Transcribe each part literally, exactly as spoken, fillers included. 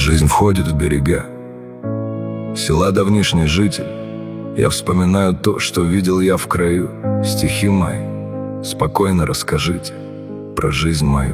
Жизнь входит в берега села давнишний житель. Я вспоминаю то, что видел я в краю. Стихи мои, спокойно расскажите про жизнь мою.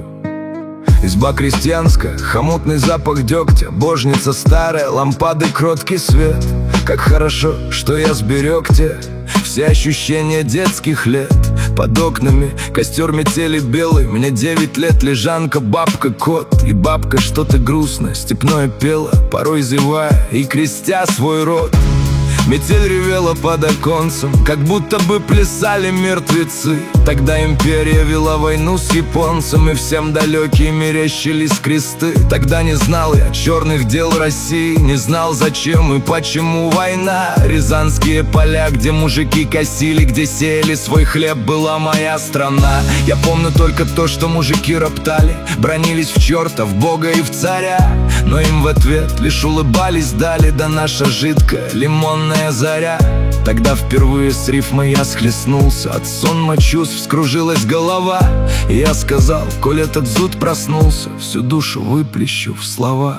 Изба крестьянская, хомутный запах дегтя, божница старая, лампады кроткий свет. Как хорошо, что я сберег те все ощущения детских лет. Под окнами костер метели белый, мне девять лет, лежанка, бабка, кот. И бабка что-то грустное, степное пела, порой зевая и крестя свой род. Метель ревела под оконцем, как будто бы плясали мертвецы. Тогда империя вела войну с японцем, и всем далекие мерещились кресты. Тогда не знал я черных дел России, не знал, зачем и почему война. Рязанские поля, где мужики косили, где сеяли свой хлеб, была моя страна. Я помню только то, что мужики роптали, бронились в черта, в бога и в царя. Но им в ответ лишь улыбались, дали, да наша жидкая лимонная заря. Тогда впервые с рифмой я схлестнулся, от сонма чувств вскружилась голова. И я сказал: коль этот зуд проснулся, всю душу выплещу в слова.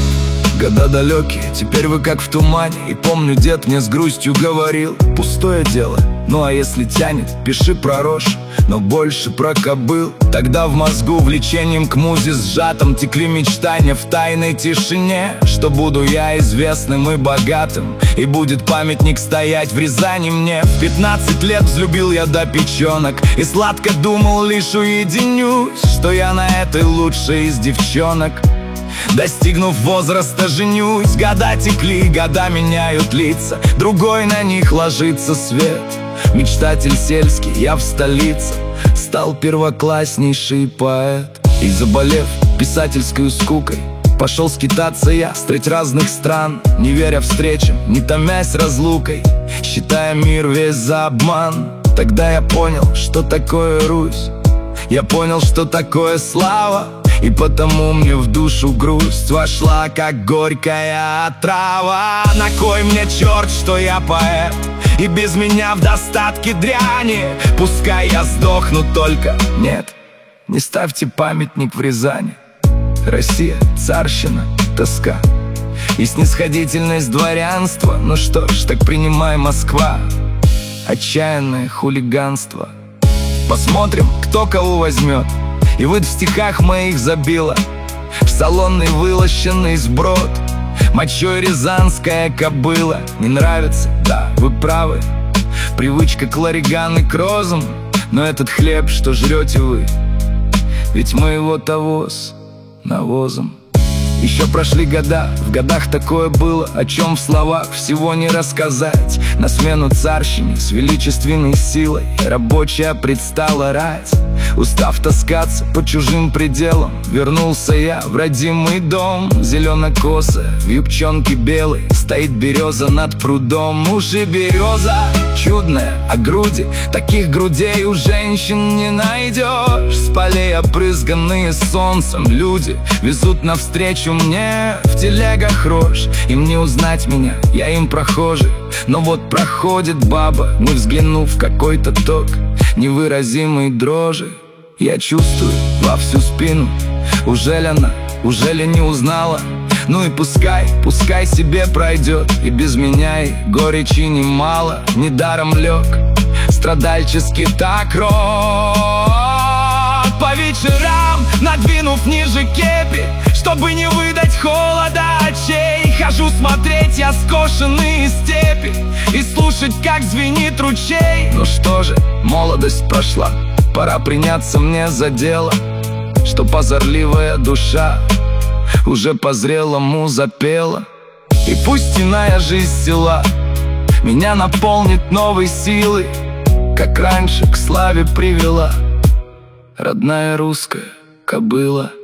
Года далекие, теперь вы как в тумане. И помню, дед мне с грустью говорил: пустое дело, ну а если тянет, пиши про рожь, но больше про кобыл. Тогда в мозгу влечением к музе сжатым текли мечтания в тайной тишине, что буду я известным и богатым, и будет памятник стоять в Рязани мне. В пятнадцать лет взлюбил я до печенок, и сладко думал, лишь уединюсь, что я на этой лучшей из девчонок. Достигнув возраста, женюсь. Года текли, года меняют лица, другой на них ложится свет. Мечтатель сельский, я в столице стал первокласснейший поэт. И заболев писательской скукой, пошел скитаться я средь разных стран, не веря встречам, не томясь разлукой, считая мир весь за обман. Тогда я понял, что такое Русь, я понял, что такое слава. И потому мне в душу грусть вошла, как горькая отрава. На кой мне черт, что я поэт, и без меня в достатке дряни? Пускай я сдохну, только нет, не ставьте памятник в Рязани. Россия, царщина, тоска и снисходительность дворянства. Ну что ж, так принимай, Москва, отчаянное хулиганство. Посмотрим, кто кого возьмет. И вот в стихах моих забила в салонный вылощенный сброд мочой рязанская кобыла. Не нравится? Да, вы правы, привычка к лариган и к розам. Но этот хлеб, что жрете вы, ведь мы его-то воз навозом. Еще прошли года, в годах такое было, о чем в словах всего не рассказать. На смену царщине с величественной силой рабочая предстала рать. Устав таскаться по чужим пределам, вернулся я в родимый дом. Зелено-косая, в юбчонке белой, стоит береза над прудом. Уж и береза чудная, а груди, таких грудей у женщин не найдешь. С полей опрызганные солнцем люди везут навстречу мне в телегах рожь. Им не узнать меня, я им прохожий. Но вот проходит баба, не взглянув, какой-то ток невыразимой дрожи. Я чувствую во всю спину, ужель она, ужели не узнала? Ну и пускай, пускай себе пройдет, и без меня и горечи немало. Недаром лег страдальчески так рот. По вечерам, надвинув ниже кепи, чтобы не выдать холода очей, хожу смотреть я скошенные степи и слушать, как звенит ручей. Ну что же, молодость прошла, пора приняться мне за дело, что позорливая душа уже по-зрелому запела. И пусть иная жизнь села меня наполнит новой силой, как раньше к славе привела родная русская кобыла.